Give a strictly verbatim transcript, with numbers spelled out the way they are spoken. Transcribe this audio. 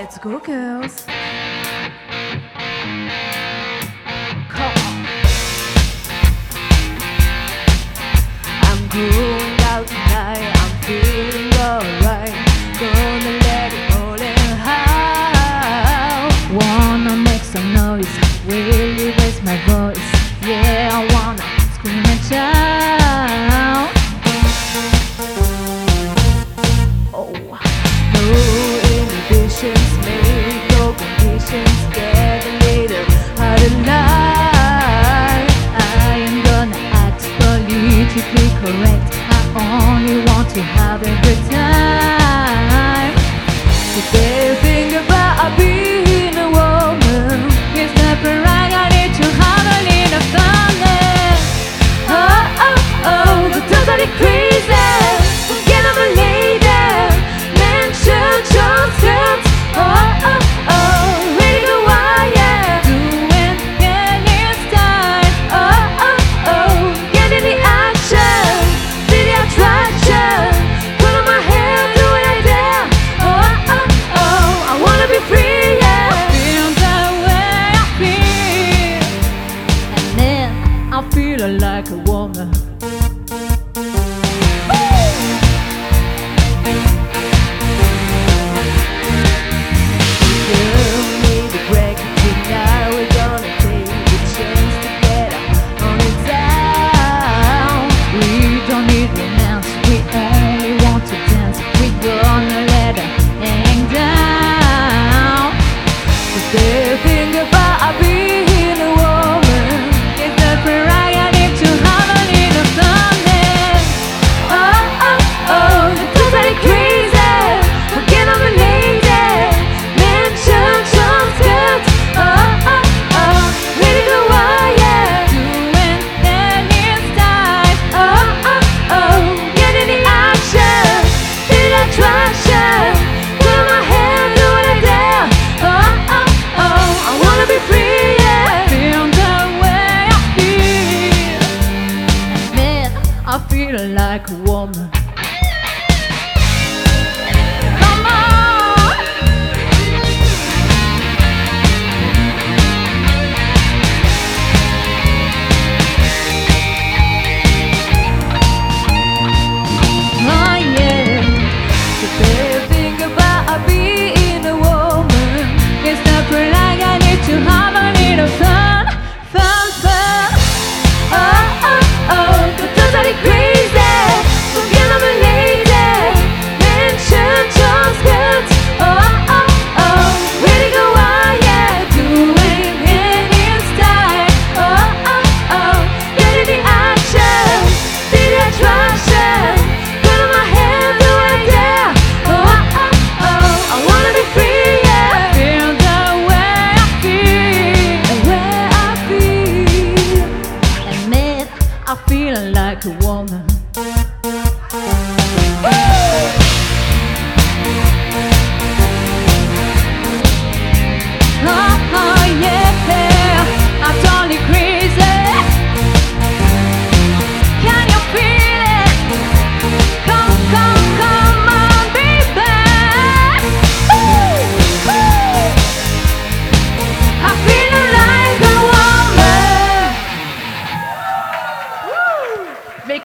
Let's go, girls. Come on. I'm going out tonight. I'm feeling alright. Gonna let it all in high. Wanna make some noise, really raise my voice. Yeah, I wanna scream and shout. Oh, no inhibitions, make no conditions. Get a little harder life. I am gonna act politically correct. I only want to have a good time. So they think about a